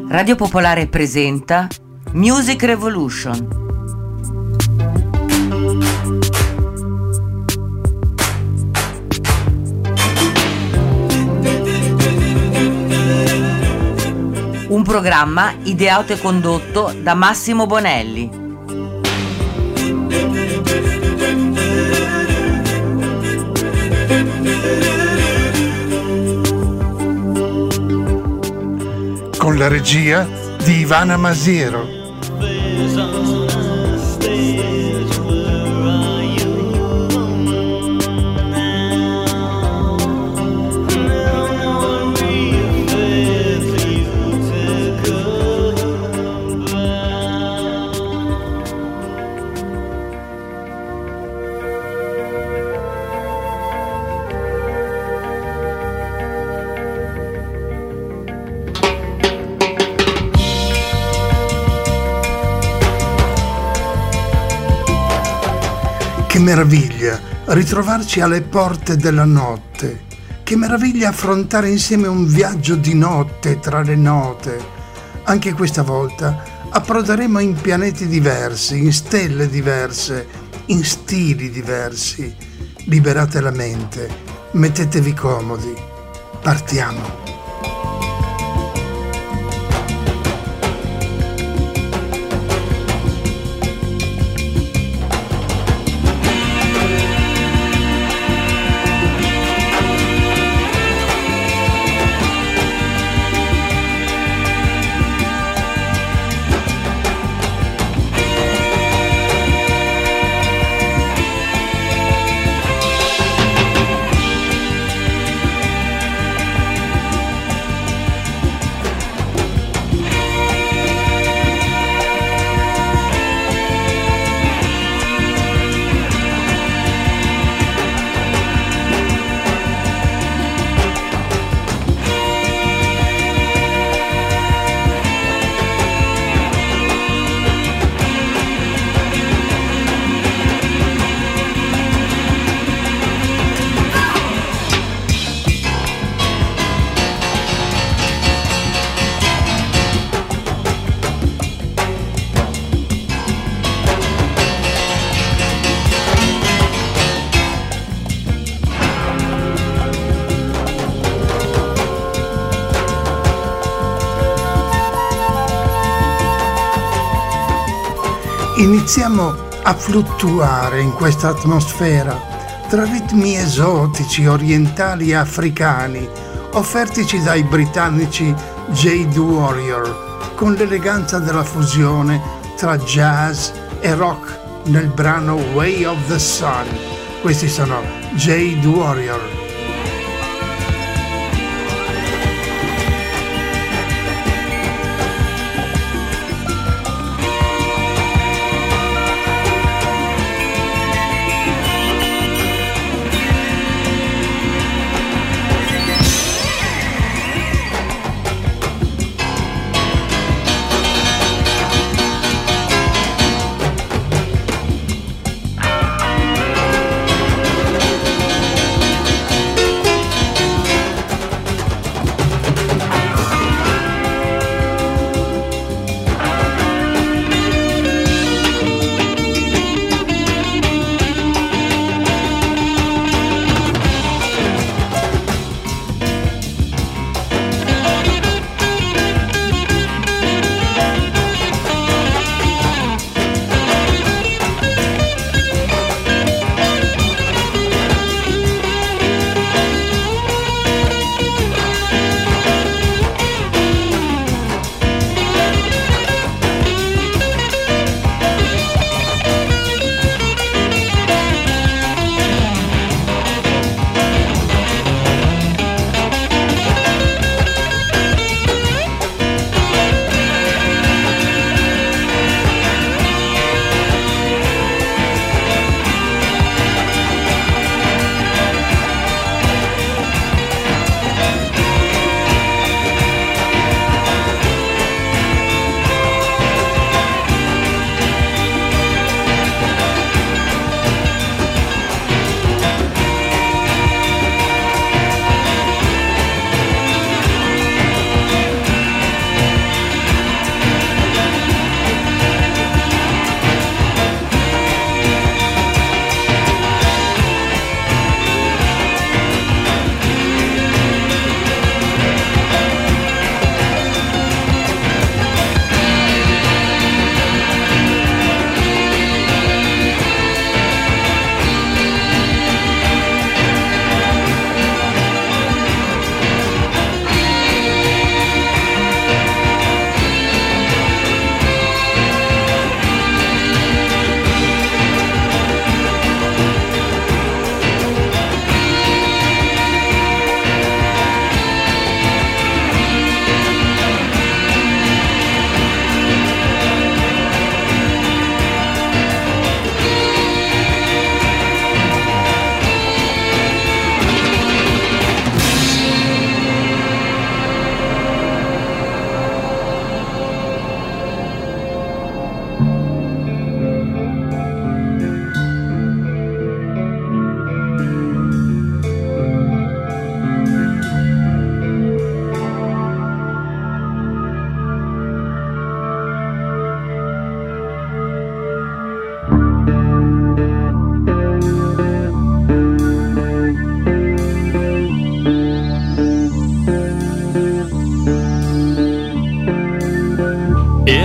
Radio Popolare presenta Music Revolution. Un programma ideato e condotto da Massimo Bonelli. Con la regia di Ivana Masiero. Che meraviglia ritrovarci alle porte della notte, che meraviglia affrontare insieme un viaggio di notte tra le note. Anche questa volta approderemo in pianeti diversi, in stelle diverse, in stili diversi. Liberate la mente, mettetevi comodi, partiamo. Iniziamo a fluttuare in questa atmosfera tra ritmi esotici, orientali e africani, offertici dai britannici Jade Warrior, con l'eleganza della fusione tra jazz e rock nel brano Way of the Sun. Questi sono Jade Warrior.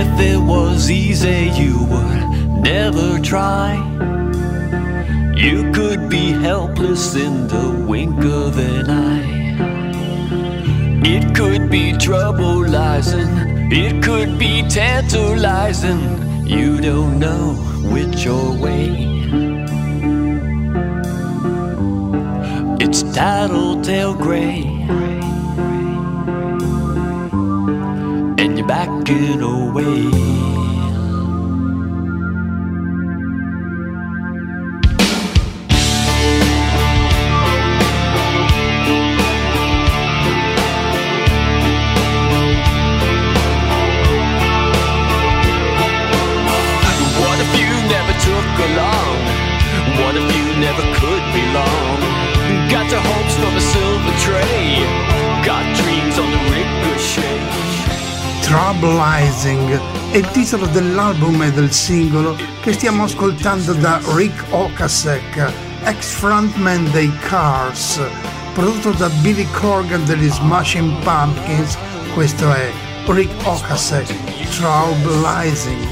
If it was easy, you would never try. You could be helpless in the wink of an eye. It could be troublizing, it could be tantalizing. You don't know which or way. It's tattletale gray, and you're backing away. What if you never took along? What if you never could belong? Got your hopes from a silver tray, got dreams on the ricochet. Troublizing è il titolo dell'album e del singolo che stiamo ascoltando da Rick Ocasek, ex frontman dei Cars, prodotto da Billy Corgan degli Smashing Pumpkins. Questo è Rick Ocasek, Troublizing.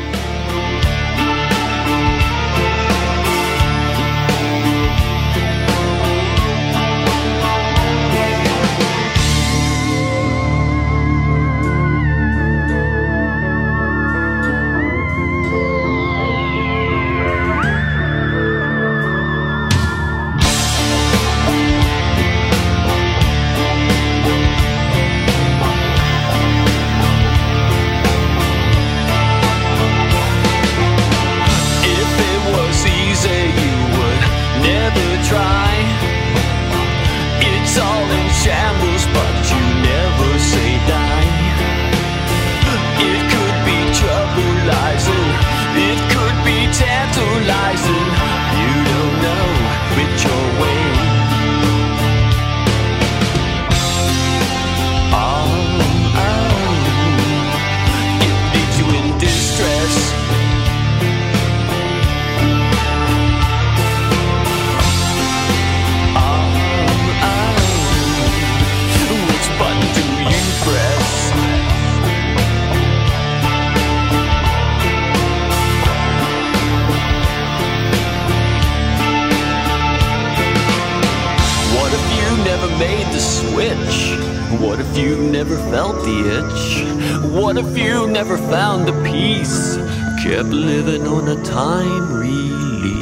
What if you never felt the itch? What if you never found the peace? Kept living on a time release.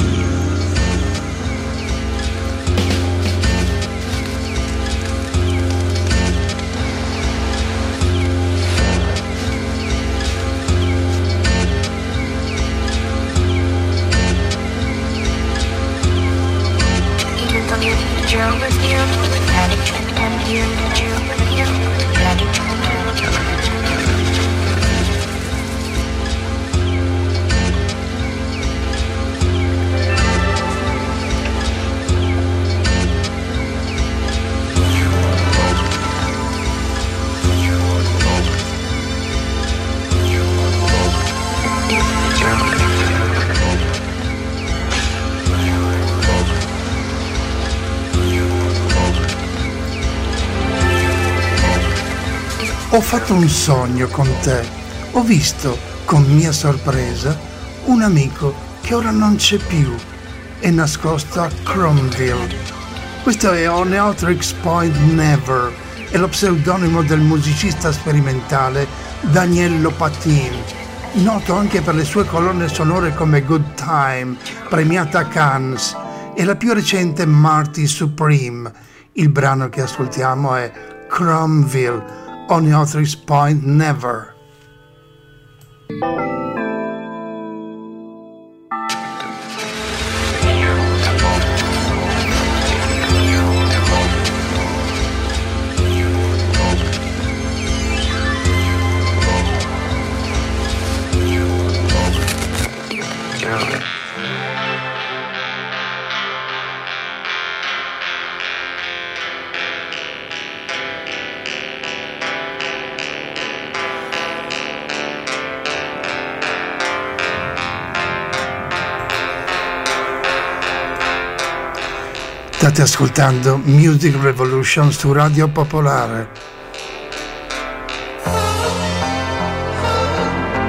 Even though you drove with you, had it and you drove with you, had it and Ho fatto un sogno con te, ho visto, con mia sorpresa, un amico che ora non c'è più, è nascosto a Cromville. Questo è On Eotrix Point Never, è lo pseudonimo del musicista sperimentale Daniel Lopatin, noto anche per le sue colonne sonore come Good Time, premiata a Cannes, e la più recente Marty Supreme. Il brano che ascoltiamo è Cromville, On Eotrix Point Never. State ascoltando Music Revolution su Radio Popolare.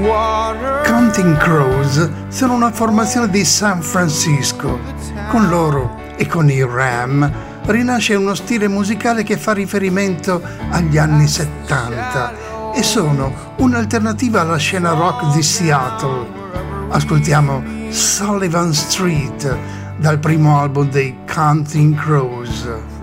Counting Crows sono una formazione di San Francisco. Con loro e con i Ram rinasce uno stile musicale che fa riferimento agli anni 70 e sono un'alternativa alla scena rock di Seattle. Ascoltiamo Sullivan Street dal primo album dei Counting Crows.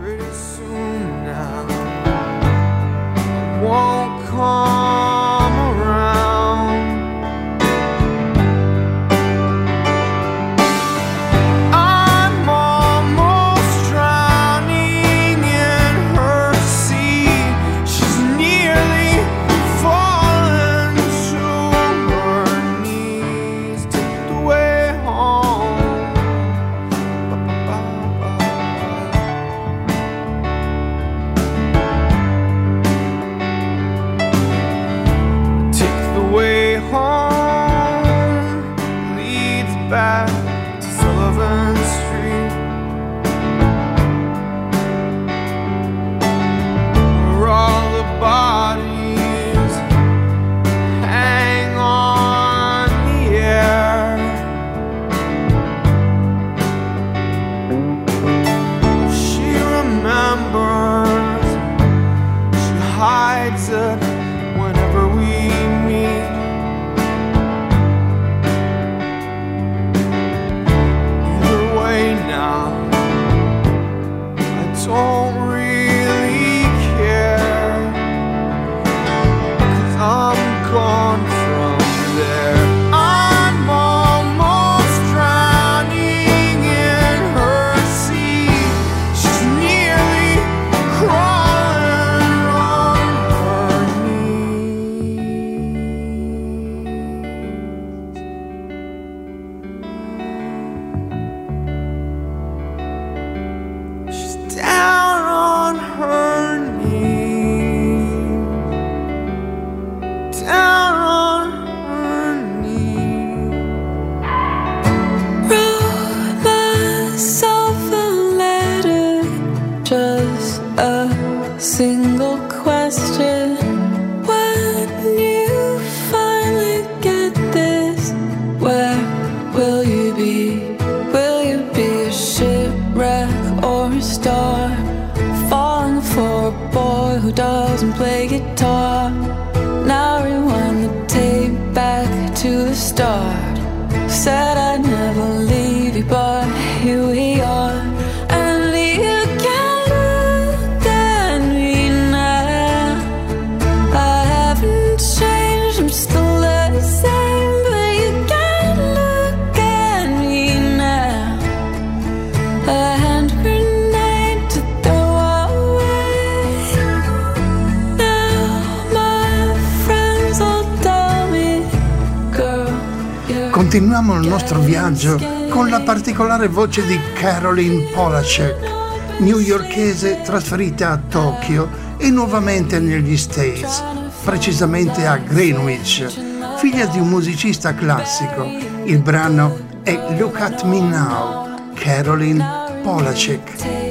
Continuiamo il nostro viaggio con la particolare voce di Caroline Polachek, newyorkese trasferita a Tokyo e nuovamente negli States, precisamente a Greenwich, figlia di un musicista classico. Il brano è Look at Me Now, Caroline Polachek.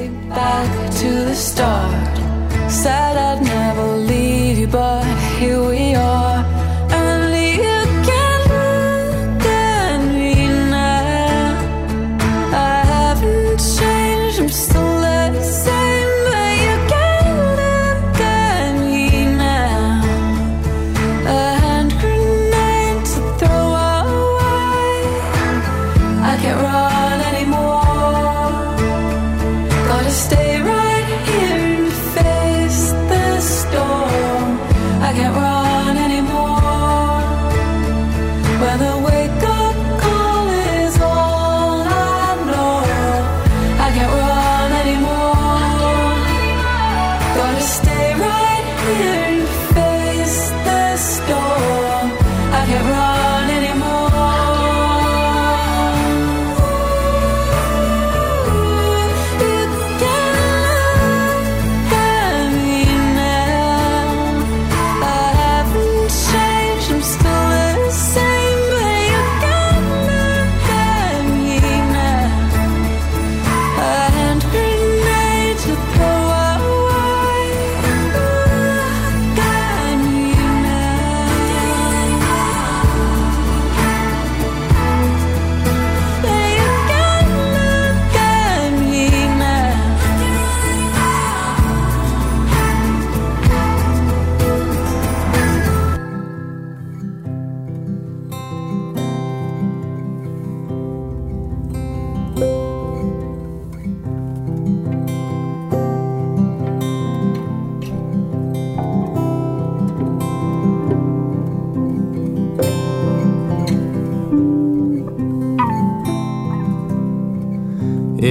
Said I'd never leave you, but here we are. Stay right here in your face.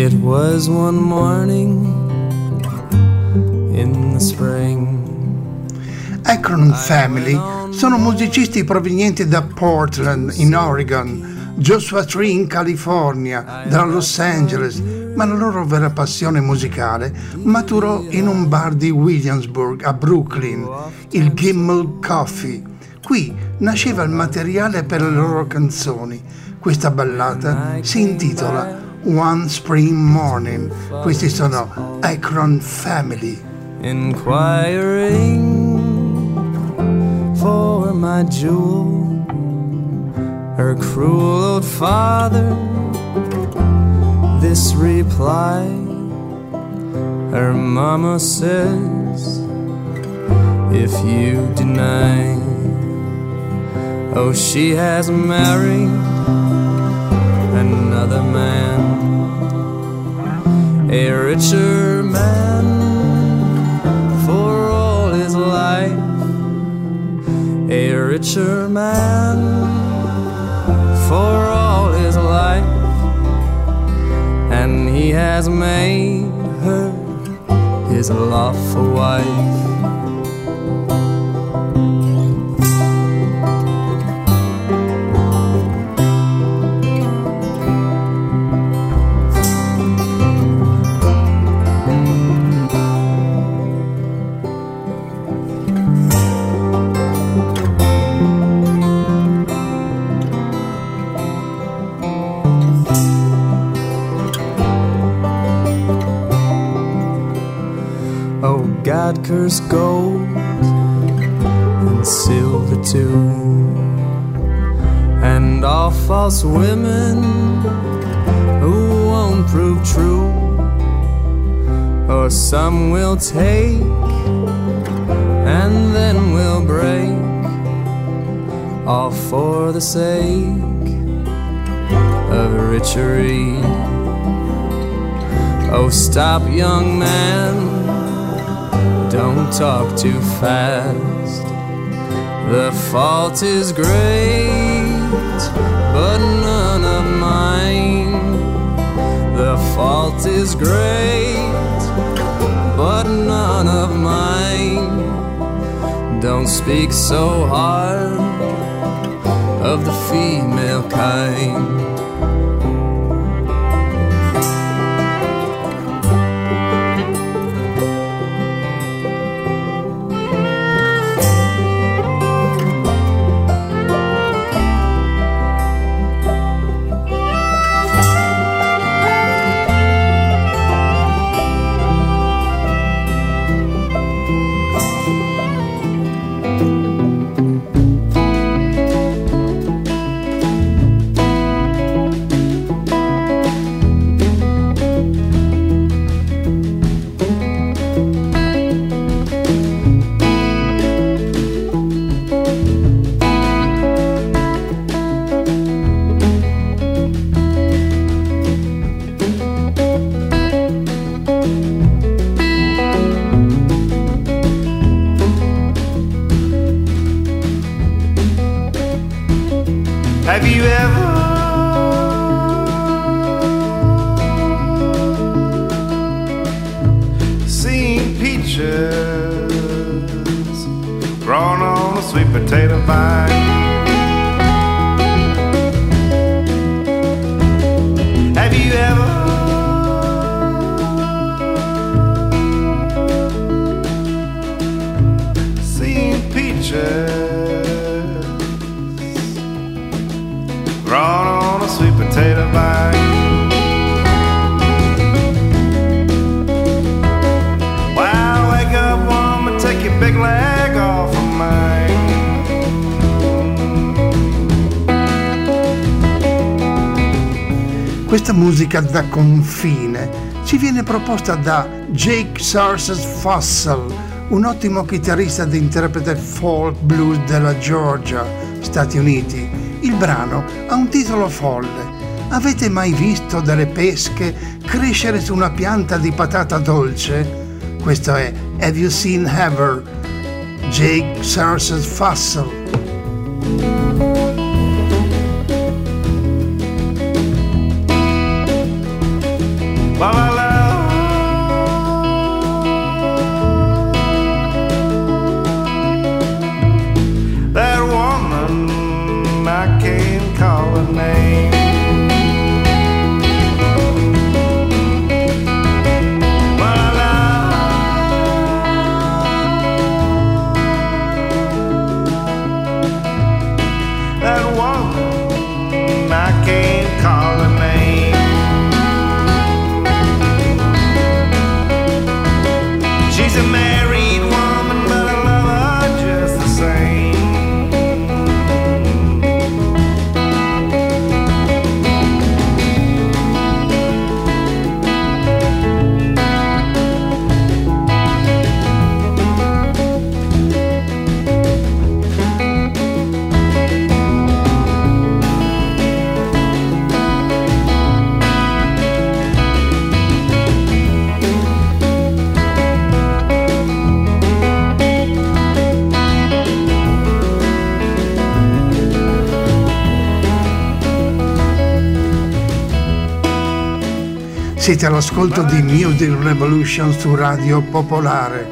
It was one morning in the spring. Akron Family sono musicisti provenienti da Portland, in Oregon, Joshua Tree in California, da Los Angeles, ma la loro vera passione musicale maturò in un bar di Williamsburg, a Brooklyn, il Gimel Coffee. Qui nasceva il materiale per le loro canzoni. Questa ballata si intitola One Spring Morning. Questi sono Akron Family. Inquiring for my jewel, her cruel old father this reply. Her mama says, if you deny, oh, she has married another man, a richer man for all his life, a richer man for all his life, and he has made her his lawful wife. God curse gold and silver too, and all false women who won't prove true, or some will take and then will break, all for the sake of richery. Oh, stop, young man, don't talk too fast. The fault is great, but none of mine. The fault is great, but none of mine. Don't speak so hard of the female kind. Have you ever seen peaches growing on a sweet potato vine? Have you ever seen peaches growing on a sweet potato vine? Well, wake up, woman, take your big leg off of mine. Questa musica da confine ci viene proposta da Jake Sarces Fossil, un ottimo chitarrista ed interprete folk blues della Georgia, Stati Uniti. Il brano ha un titolo folle. Avete mai visto delle pesche crescere su una pianta di patata dolce? Questo è Have You Seen Ever? Jake Sarces Fossil. call her name. But I love that woman, I can't call her name. She's a married woman, but I love her just the same. Siete all'ascolto di Music Revolution su Radio Popolare.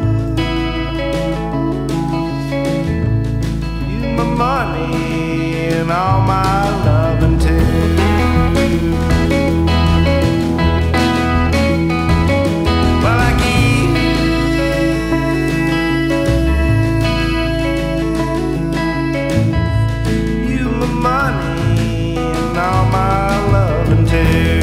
You my money and all my loving too. Well, I give you my money and all my loving too.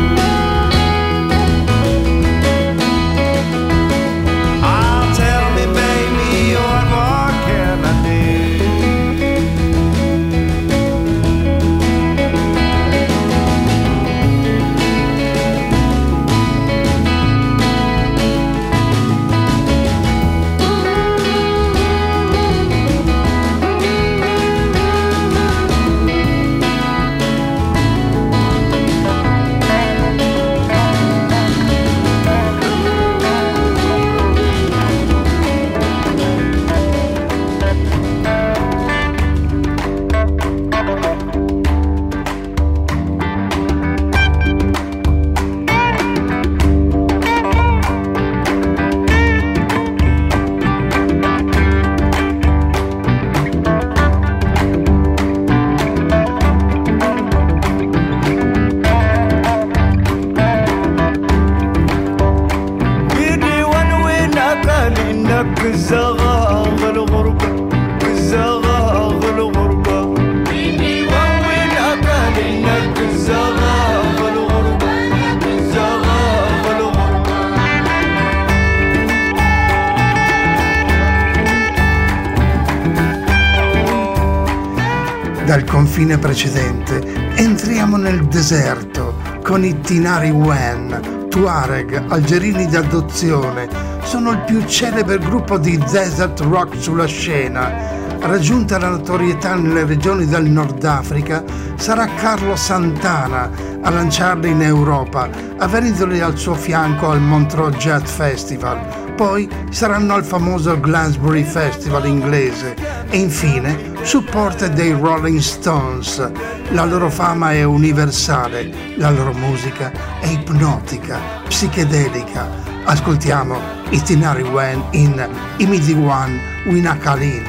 Dal confine precedente entriamo nel deserto con i Tinari Wen, Tuareg, algerini d'adozione. Sono il più celebre gruppo di desert rock sulla scena. Raggiunta la notorietà nelle regioni del Nord Africa, sarà Carlos Santana a lanciarli in Europa, avendoli al suo fianco al Montreux Jazz Festival. Poi saranno al famoso Glastonbury Festival inglese e infine supporter dei Rolling Stones. La loro fama è universale, la loro musica è ipnotica, psichedelica. Ascoltiamo i Tinari Wen in Imidiwan Winakalin.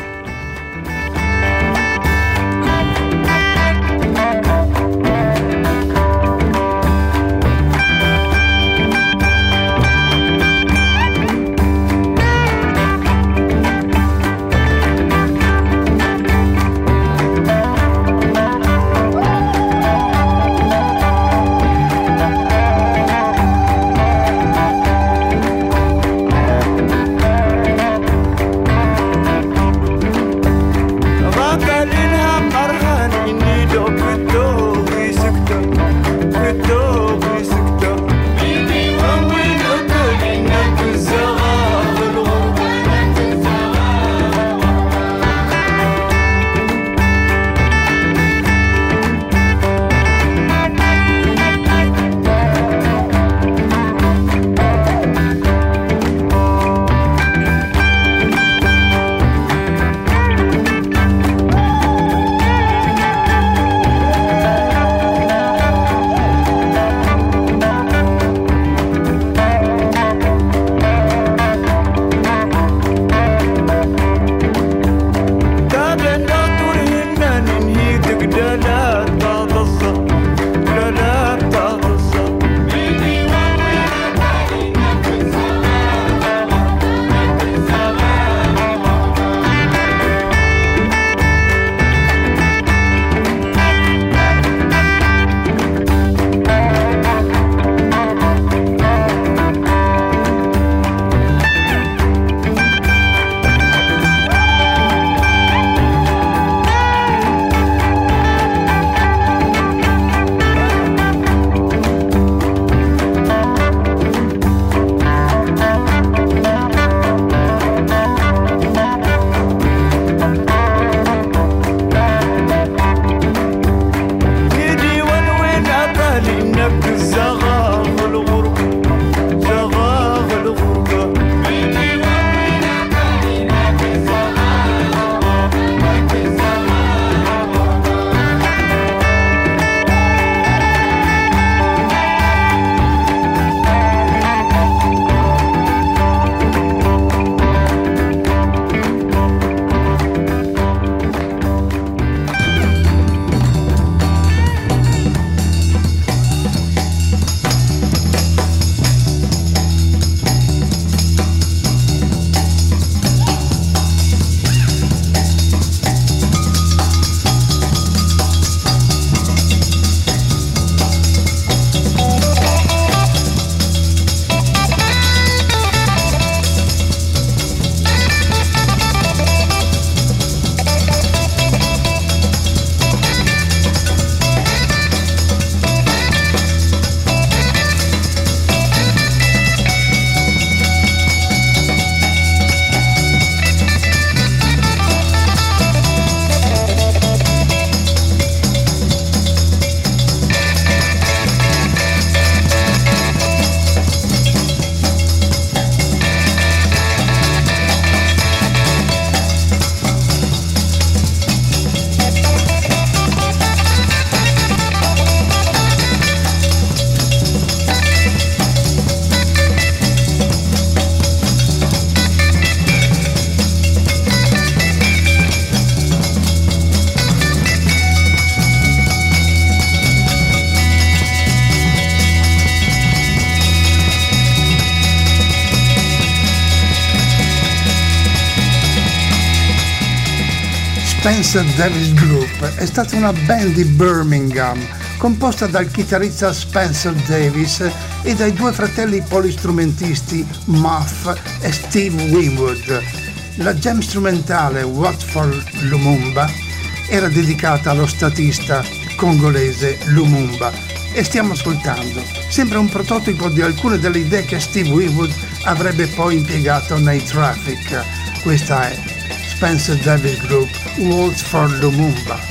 Spencer Davis Group è stata una band di Birmingham composta dal chitarrista Spencer Davis e dai due fratelli polistrumentisti Muff e Steve Winwood. La jam strumentale What for Lumumba era dedicata allo statista congolese Lumumba e stiamo ascoltando. Sembra un prototipo di alcune delle idee che Steve Winwood avrebbe poi impiegato nei Traffic. Questa è Spencer Davis Group, Waltz for Lumumba.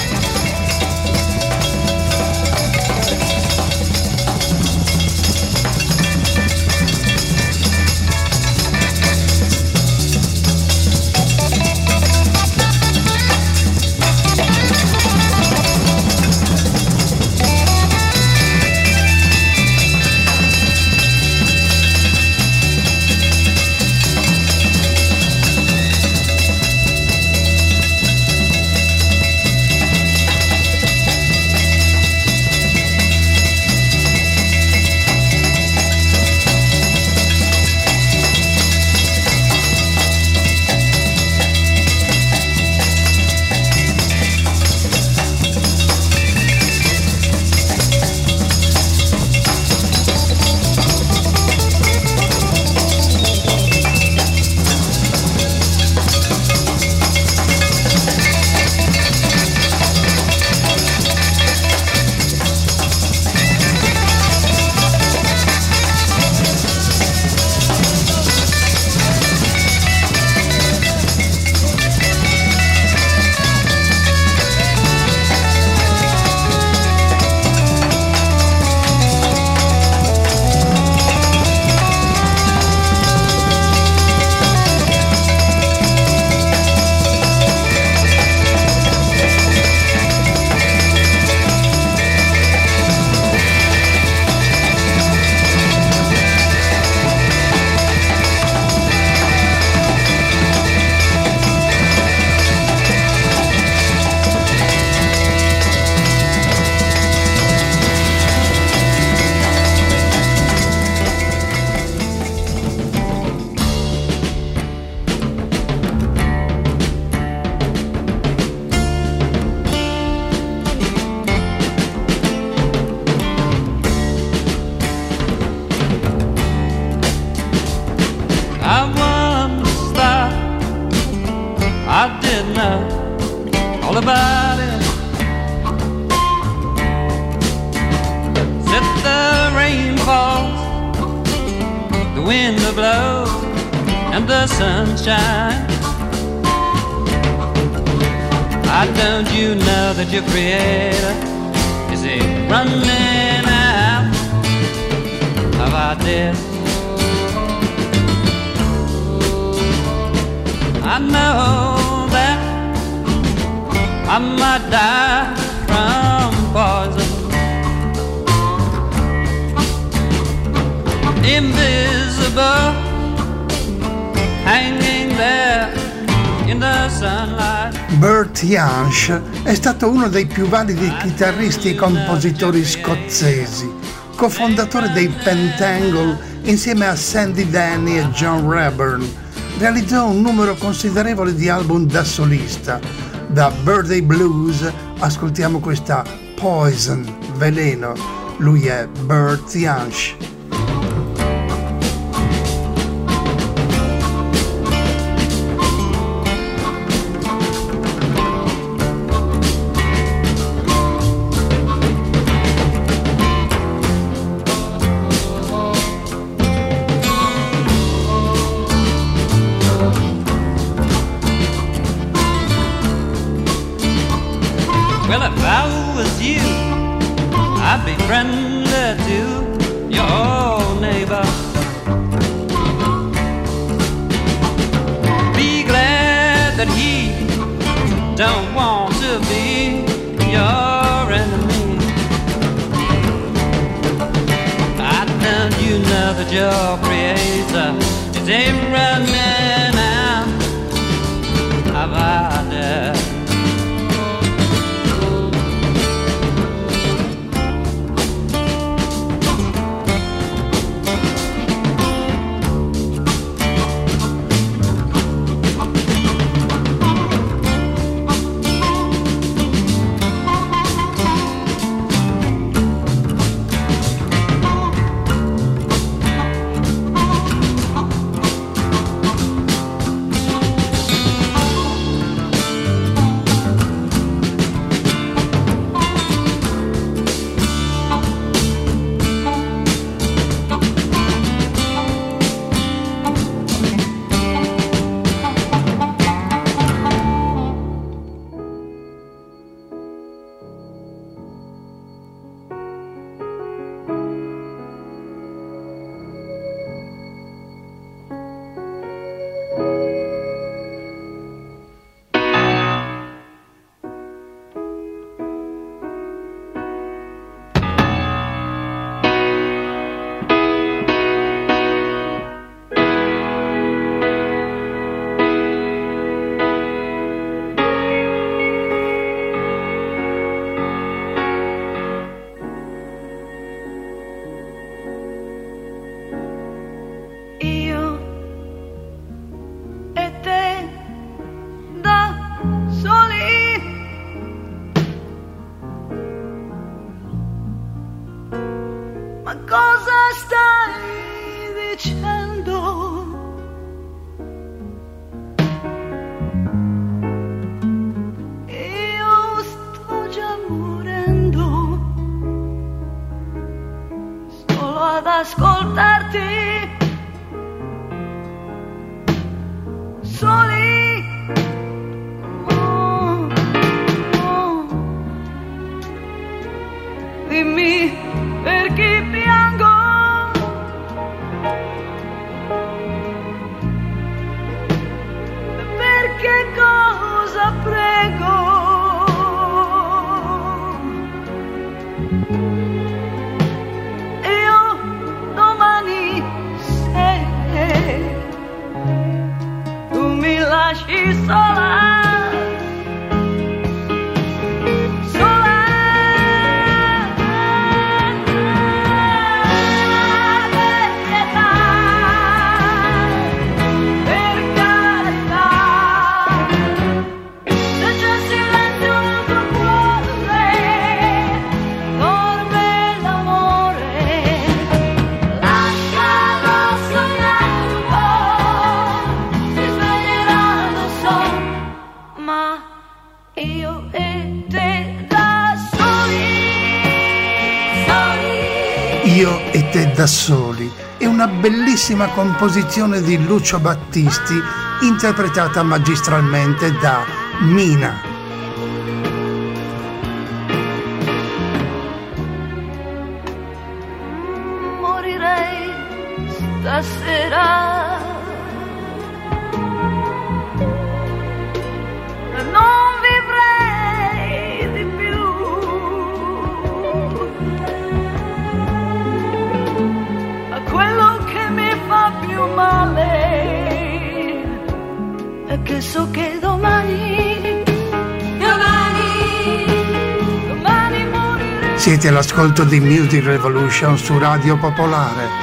All about it. If the rain falls, the wind blows, and the sun shines, why don't you know that your creator is a running out of ideas? I know that I might die from poison, invisible, hanging there in the sunlight. Bert Jansch è stato uno dei più validi chitarristi e compositori scozzesi, cofondatore dei Pentangle insieme a Sandy Denny e John Rayburn. Realizzò un numero considerevole di album da solista. Da Birthday Blues ascoltiamo questa Poison, veleno. Lui è Bert Jansch. Well, if I was you, I'd be friendly to your old neighbor. Be glad that he don't want to be your enemy. I know you know that your creator is a running out of ideas. soli. Dimmi perché piango. Perché cosa prego? Io domani se tu mi lasci sola. Io e te da soli è una bellissima composizione di Lucio Battisti interpretata magistralmente da Mina. Morirei stasera. Non vivrei di più. Ma quello che mi fa più male è che so che domani morirei. Siete all'ascolto di Music Revolution su Radio Popolare.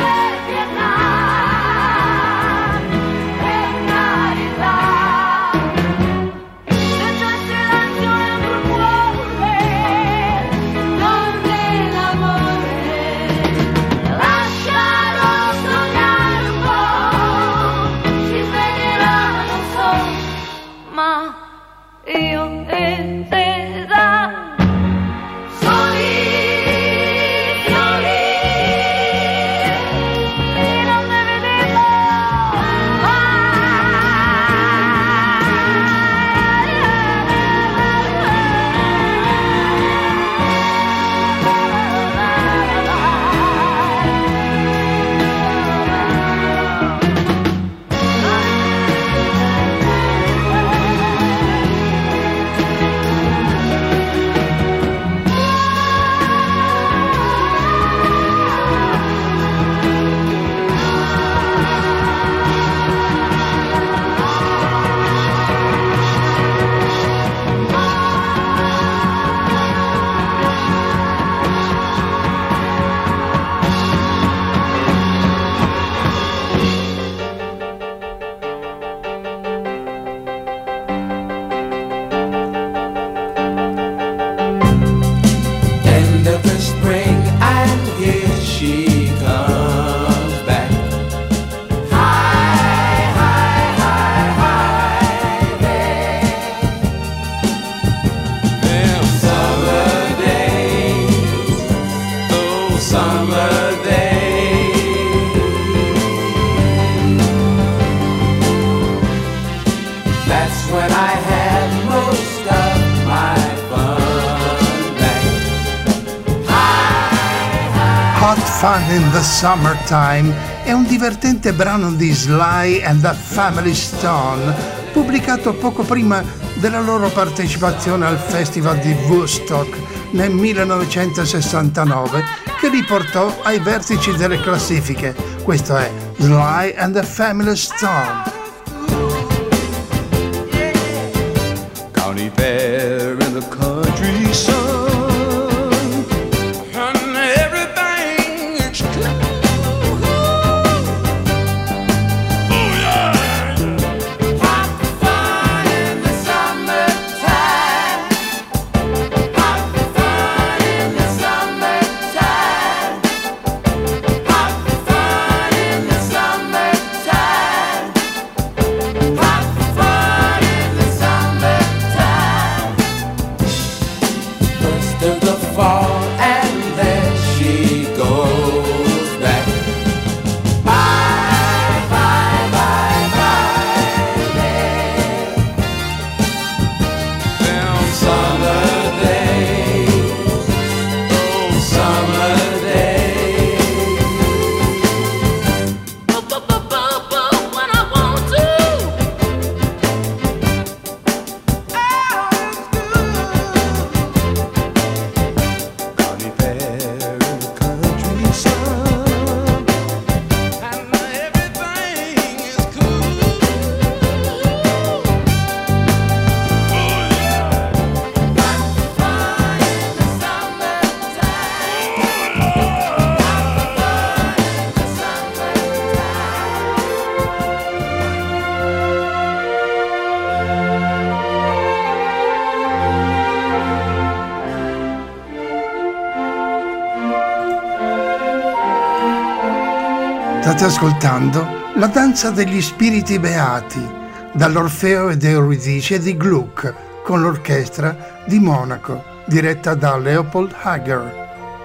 Fun in the Summertime è un divertente brano di Sly and the Family Stone, pubblicato poco prima della loro partecipazione al Festival di Woodstock nel 1969, che li portò ai vertici delle classifiche. Questo è Sly and the Family Stone. County fair in the country sun. State ascoltando La danza degli spiriti beati dall'Orfeo ed Euridice di Gluck con l'orchestra di Monaco diretta da Leopold Hager.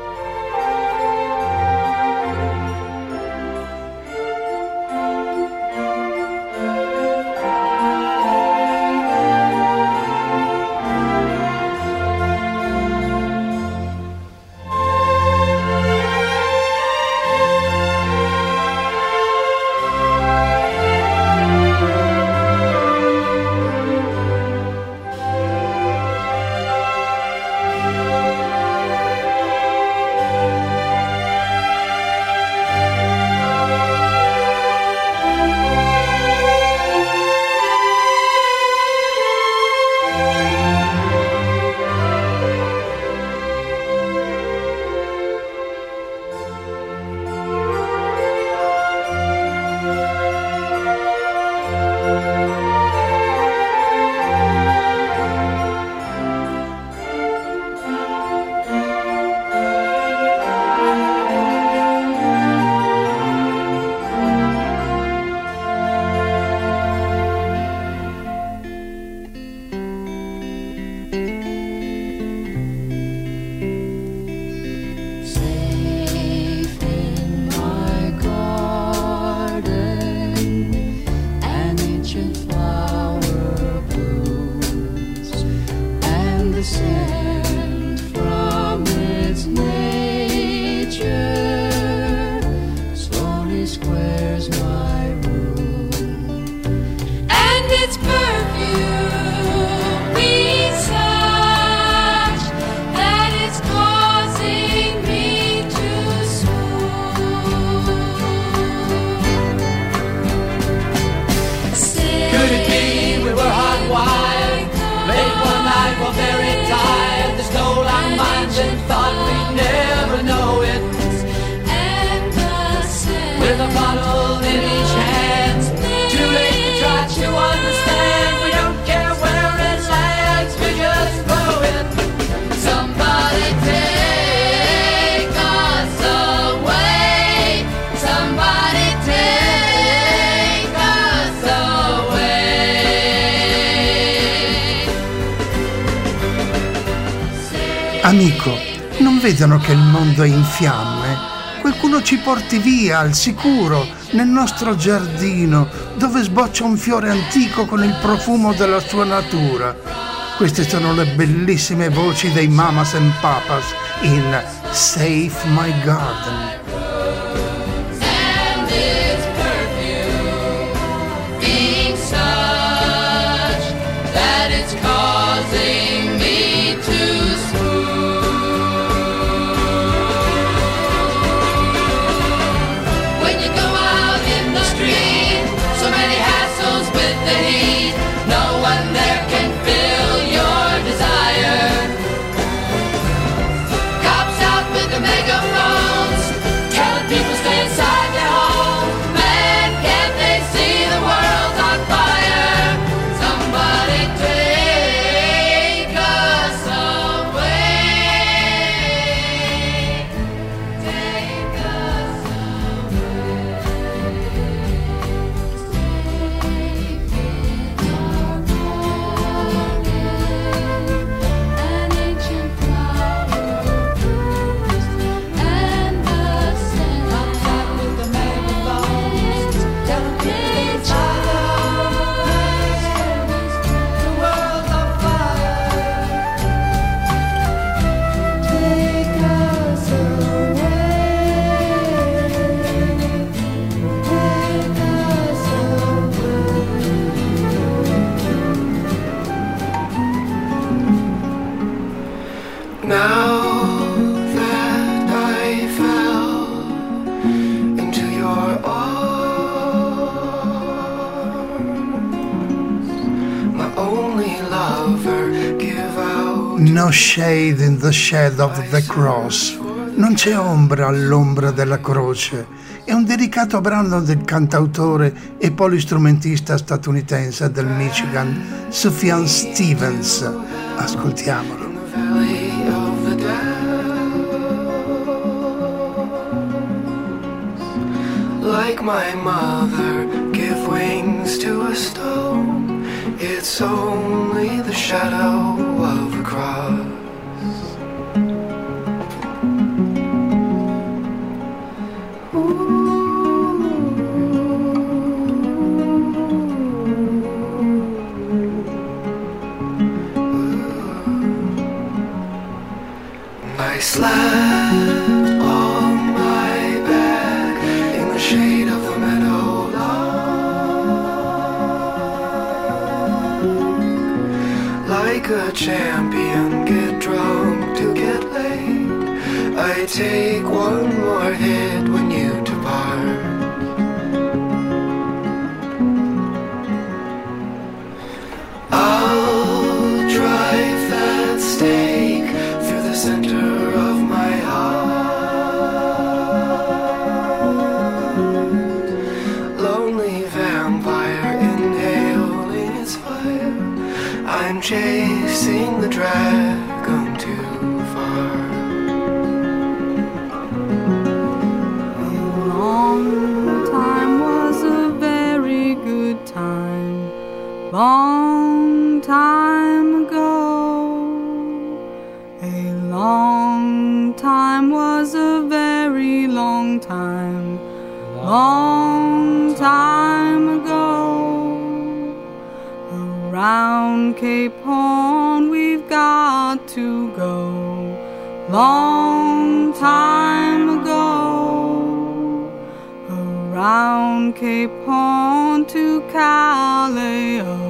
Amico, non vedono che il mondo è in fiamme? Qualcuno ci porti via al sicuro nel nostro giardino dove sboccia un fiore antico con il profumo della sua natura. Queste sono le bellissime voci dei Mamas and Papas in Save My Garden. No shade in the shadow of the cross. Non c'è ombra all'ombra della croce. È un delicato brano del cantautore e polistrumentista statunitense del Michigan, Sufjan Stevens. Ascoltiamolo. like my mother, give wings to a stone. It's only the shadow of a cross. I slept on my back in the shade of a meadow lark. Like a champion, get drunk to get laid. I take one more hit when you depart. I'll drive that stake through the center of my heart. Lonely vampire inhaling its fire. I'm chasing the dragon too far. A long time was a very good time. Long time ago. A long time was a very long time. Long time ago. Around Cape Horn we've got to go. Long time ago. Around Cape Horn to Callao.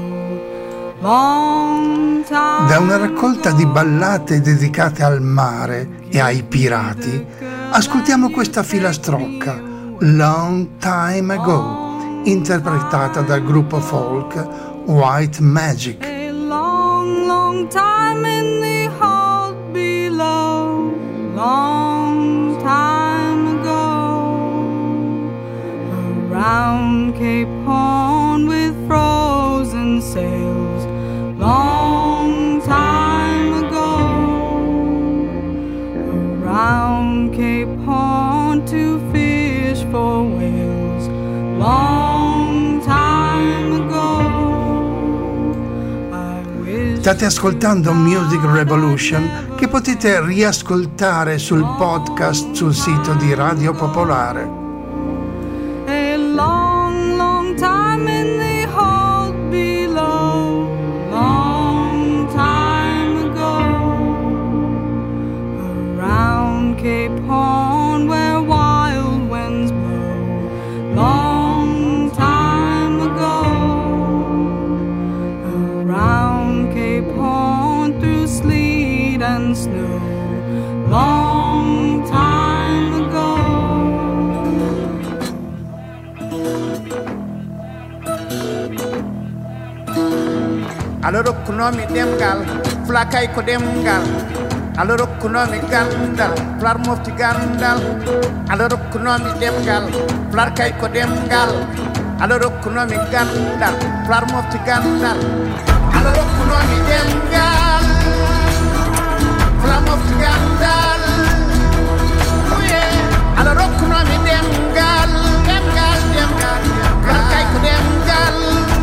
Long time. Da una raccolta di ballate dedicate al mare e ai pirati, ascoltiamo questa filastrocca, Long Time Ago, interpretata dal gruppo folk White Magic. A long, long time in the hold below. Long time ago. Around Cape Horn with frozen sails. Long time ago. Around Cape Horn to fish for whales. Long time ago. State ascoltando Music Revolution, che potete riascoltare sul podcast sul sito di Radio Popolare. A long, long time in the hold below. Long time ago. Around Cape Horn where wild winds blow. Long time ago. Around Cape Horn through sleet and snow. Long time ago. Alors kunomi demgal flakay ko demgal alors kunomi gandal flar mofti gandal alors kunomi demgal flarkay ko demgal alors kunomi gandal flar mofti gandal alors kunomi demgal flar mofti gandal alors kunomi demgal flarkay ko demgal.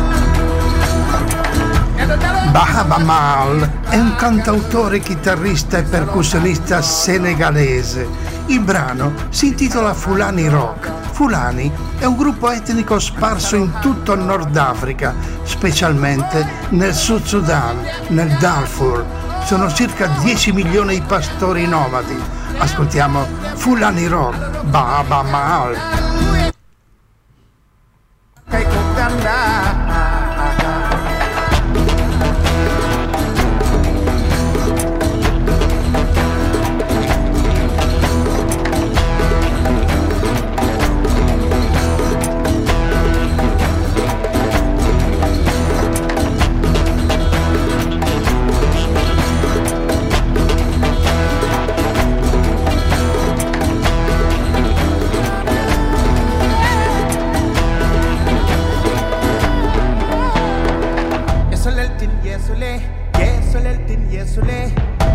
Bahaba Maal è un cantautore, chitarrista e percussionista senegalese. Il brano si intitola Fulani Rock. Fulani è un gruppo etnico sparso in tutto il Nord Africa, specialmente nel Sud Sudan, nel Darfur. Sono circa 10 milioni i pastori nomadi. Ascoltiamo Fulani Rock, Bahaba Maal.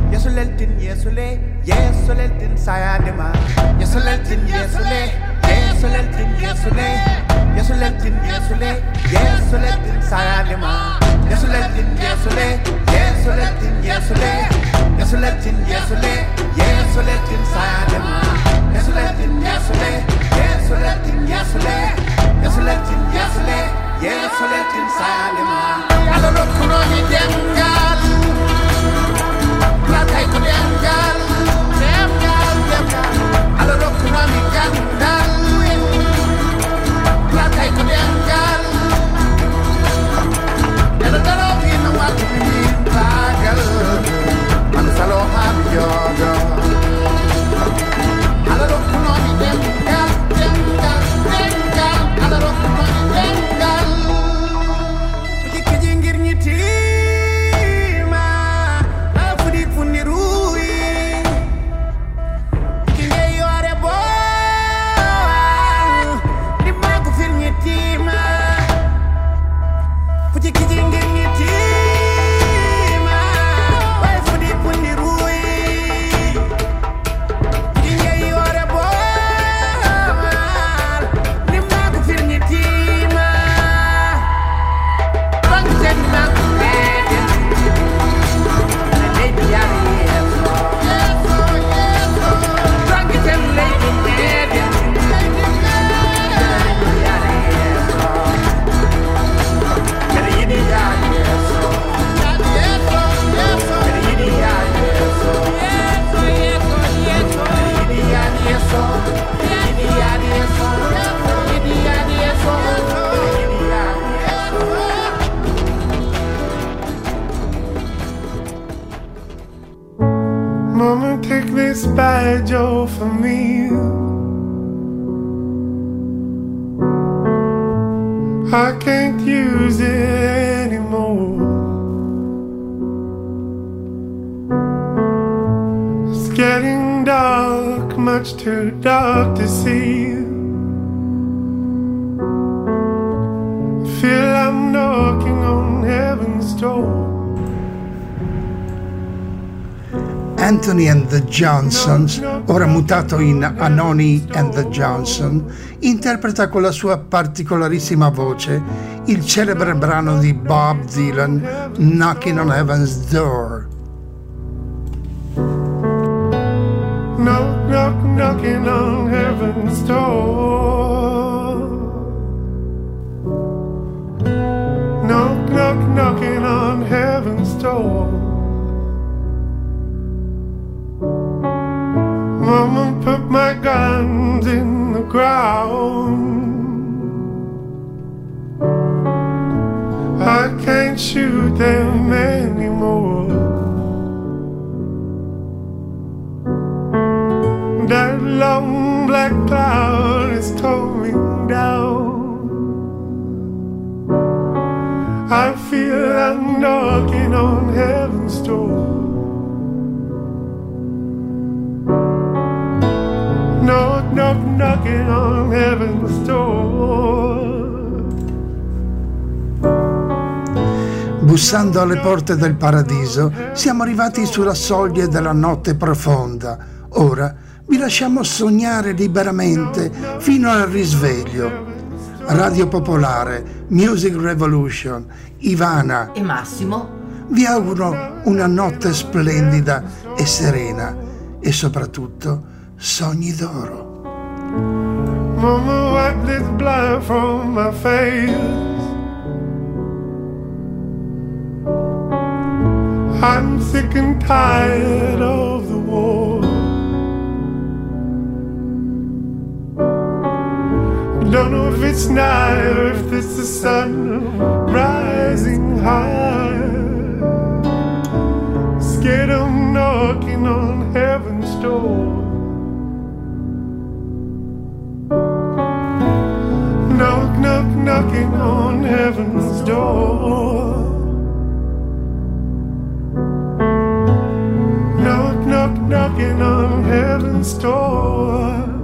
yesuleltin sayadema yesuleltin yesule yesuletin yesule yesuletin yesule yesuletin sayalema yesuletin yesule yesuletin yesule yesuletin yesule yesuletin sayalema yesuletin yesule yesuletin yesule yesuletin yesule yesuletin sayalema alolo kuno ni dengal Platai ko dengal alolo kuno ni dengal Platai ko dengal Dalo pino wat ni tagal man salo ham yoga alolo kuno ni dengal dengal dengal alolo kuno ni dengal kijingir ni tima afudi funirui kinge yore bo ni magu fil ni tima fuji kijingir ni tima afudi funirui kinge yore bo ni magu fil ni tima Mama, take this badge off of me. I can't use it anymore. It's getting dark, much too dark to see. I feel I'm knocking on heaven's door. Anthony and the Johnsons, ora mutato in Anoni and the Johnson, interpreta con la sua particolarissima voce il celebre brano di Bob Dylan, Knocking on Heaven's Door. Knock, knock, knocking on heaven's door. Knock, knock, knocking on heaven's door. Mama, put my guns in the ground. I can't shoot them anymore. That long black cloud is coming down. I feel I'm knocking on heaven's door. Knock, knock, knocking on heaven's door. Bussando alle porte del paradiso, siamo arrivati sulla soglia della notte profonda. Ora vi lasciamo sognare liberamente fino al risveglio. Radio Popolare, Music Revolution, Ivana e Massimo vi auguro una notte splendida e serena e soprattutto sogni d'oro. Mama, wipe this blood from my face. I'm sick and tired of the war. Don't know if it's night or if it's the sun rising high. Scared of knocking on heaven's door. Knock, knock, knocking on heaven's door. Knock, knock, knocking on heaven's door.